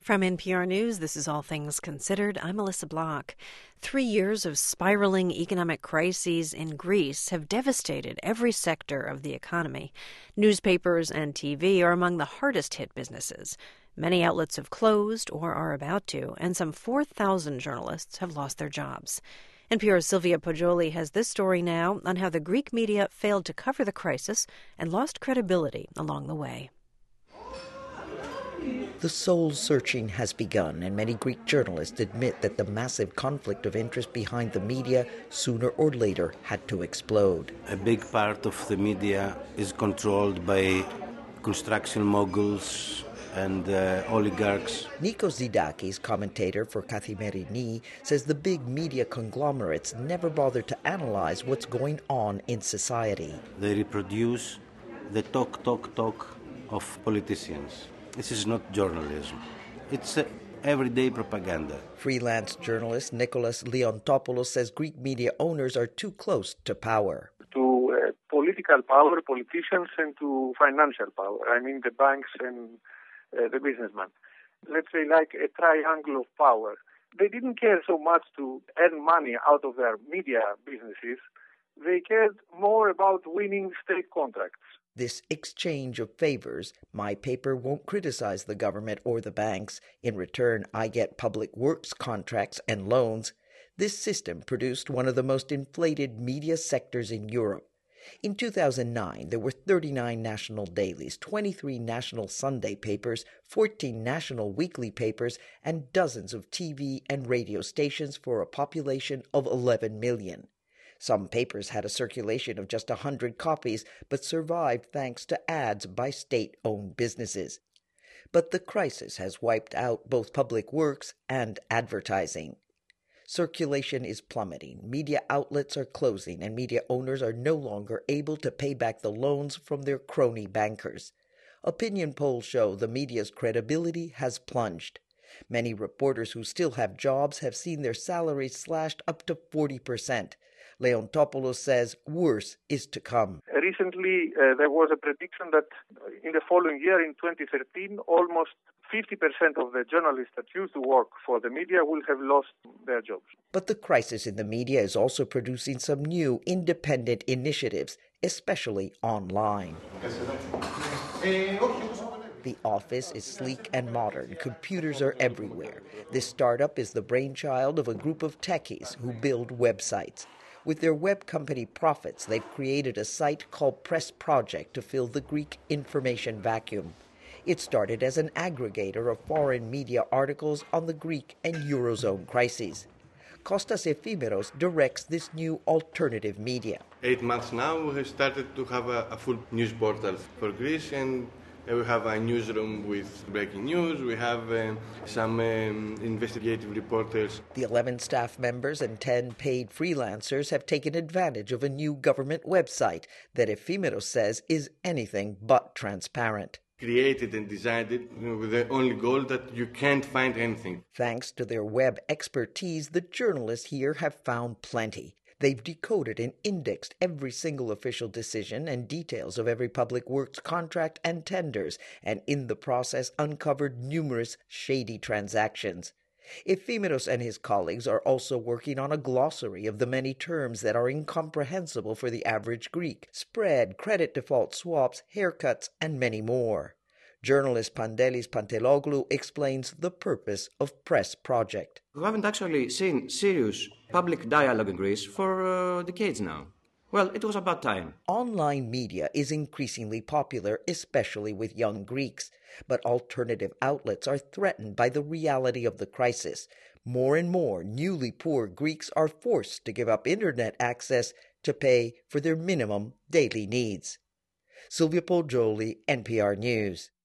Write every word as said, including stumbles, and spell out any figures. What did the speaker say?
From N P R News, this is All Things Considered. I'm Melissa Block. Three years of spiraling economic crises in Greece have devastated every sector of the economy. Newspapers and T V are among the hardest hit businesses. Many outlets have closed or are about to, and some four thousand journalists have lost their jobs. N P R's Sylvia Poggioli has this story now on how the Greek media failed to cover the crisis and lost credibility along the way. The soul-searching has begun, and many Greek journalists admit that the massive conflict of interest behind the media sooner or later had to explode. A big part of the media is controlled by construction moguls and uh, oligarchs. Nikos Zidakis, commentator for Kathimerini, says the big media conglomerates never bother to analyze what's going on in society. They reproduce the talk, talk, talk of politicians. This is not journalism. It's uh, everyday propaganda. Freelance journalist Nicholas Leontopoulos says Greek media owners are too close to power. To uh, political power, politicians, and to financial power. I mean the banks and uh, the businessmen. Let's say like a triangle of power. They didn't care so much to earn money out of their media businesses. They cared more about winning state contracts. This exchange of favors, my paper won't criticize the government or the banks. In return, I get public works contracts and loans. This system produced one of the most inflated media sectors in Europe. In two thousand nine, there were thirty-nine national dailies, twenty-three national Sunday papers, fourteen national weekly papers, and dozens of T V and radio stations for a population of eleven million. Some papers had a circulation of just one hundred copies, but survived thanks to ads by state-owned businesses. But the crisis has wiped out both public works and advertising. Circulation is plummeting, media outlets are closing, and media owners are no longer able to pay back the loans from their crony bankers. Opinion polls show the media's credibility has plunged. Many reporters who still have jobs have seen their salaries slashed up to forty percent. Leontopoulos says worse is to come. Recently, uh, there was a prediction that in the following year, in twenty thirteen, almost fifty percent of the journalists that used to work for the media will have lost their jobs. But the crisis in the media is also producing some new independent initiatives, especially online. The office is sleek and modern. Computers are everywhere. This startup is the brainchild of a group of techies who build websites. With their web company Profits, they've created a site called Press Project to fill the Greek information vacuum. It started as an aggregator of foreign media articles on the Greek and Eurozone crises. Kostas Efimeros directs this new alternative media. Eight months now, we have started to have a, a full news portal for Greece, and we have a newsroom with breaking news. We have uh, some um, investigative reporters. The eleven staff members and ten paid freelancers have taken advantage of a new government website that Efimeros says is anything but transparent. Created and designed it you know, with the only goal that you can't find anything. Thanks to their web expertise, the journalists here have found plenty. They've decoded and indexed every single official decision and details of every public works contract and tenders, and in the process uncovered numerous shady transactions. Efimeros and his colleagues are also working on a glossary of the many terms that are incomprehensible for the average Greek: spread, credit default swaps, haircuts, and many more. Journalist Pandelis Panteloglu explains the purpose of Press Project. We haven't actually seen serious public dialogue in Greece for uh, decades now. Well, it was about time. Online media is increasingly popular, especially with young Greeks. But alternative outlets are threatened by the reality of the crisis. More and more newly poor Greeks are forced to give up internet access to pay for their minimum daily needs. Sylvia Poggioli, N P R News.